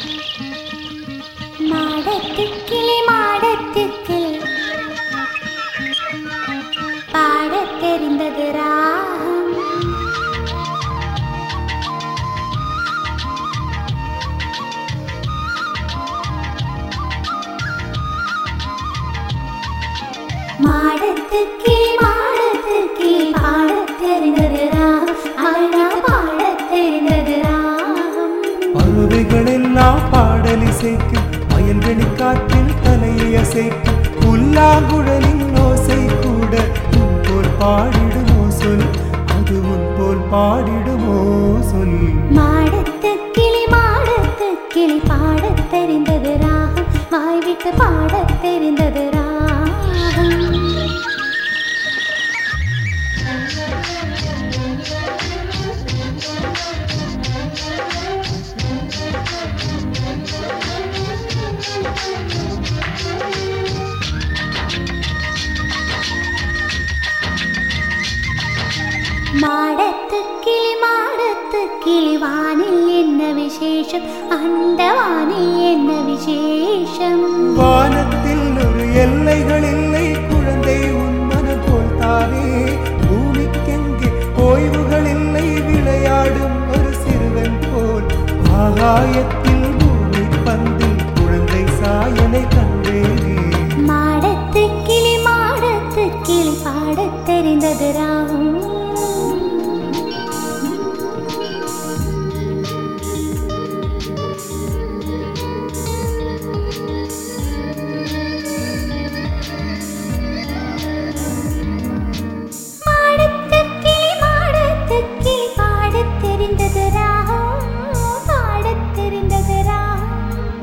மாடத்துக்கிளி மாடத்துக்கிளி பாடத் தெரிந்தது ராகம். மாடத்துக்கிளி மாடத்துக்கிளி பாடத் தெரிந்தது ராகம். அழகா பாடத் தெரிந்தது ராகம். பறவைகளெல்லாம் பாடலிசைக்கும், வயல்வெளி காற்றில் தலையை அசைக்கும், புல்லாங்குழலின் ஓசை கூட உன் போல் பாடிடுமோ சொல், அது உன் போல் பாடிடுமோ சொல். மாடத்துக்கிளி மாடத்துக்கிளி பாடத் தெரிந்தது ராகம். வாய் விட்டு பாடத் தெரிந்தது ராகம். மாடத்துக்கிளி மாடத்துக்கிளி வானில் என்ன விசேஷம், அந்த வானில் என்ன விசேஷம். வானத்தில் ஒரு எல்லைகள் இல்லை குழந்தை, உன் மனம் போல் தானே. பூமிக்கெங்கே ஓய்வுகள் இல்லை, விளையாடும் ஒரு சிறுவன் போல். ஆகாயத்தில் பூமி பந்தில் குழந்தை சாயலை கண்டேனே. மாடத்துக்கிளி மாடத்துக்கிளி பாடத் தெரிந்தது ராகம். மாடத்துக்கிளி மாடத்துக்கிளி பாடத் தெரிந்தது ராகம். பாடத் தெரிந்தது ராகம்.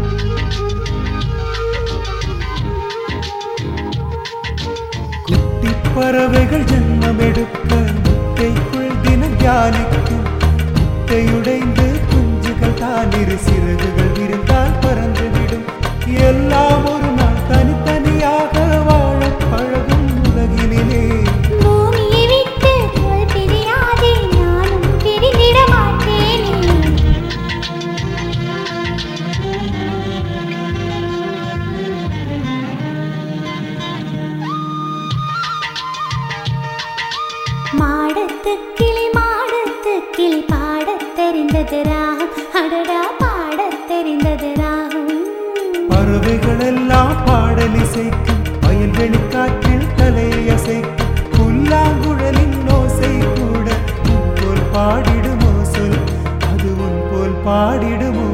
குட்டி பறவைகள் ஜென்மம் எடுக்க முட்டைக்குள் தினம் தியானிக்கும். முட்டையுடைந்து குஞ்சுகள் தான் இரு சிறகுகள் விரிந்தால் பறந்துவிடும். எல்லாம் ஒரு நாள் தனித்தனியாக வாழப் பழகும் உலகினிலே. பூமியை விட்டு போல் பிரியாதே, நானும் பிரிந்திட மாட்டேனே. மாடத்துக்கிளி மாடத்துக்கிளி பாடத் தெரிந்தது ராகம். அடடா பாடத் தெரிந்தது ராகம். பறவைகளெல்லாம் பாடலிசைக்கும், வயல்வெளி காற்றில் தலையை அசைக்கும், புல்லாங்குழலின் ஓசை கூட உன் போல் பாடிடுமோ சொல், அது உன் போல் பாடிடுமோ